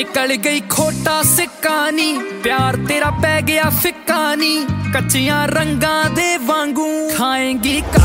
निकल गई खोटा सिक्का नी, प्यार तेरा पै गया फिक्का नी, कच्चियां रंगां दे वांगू खाएंगी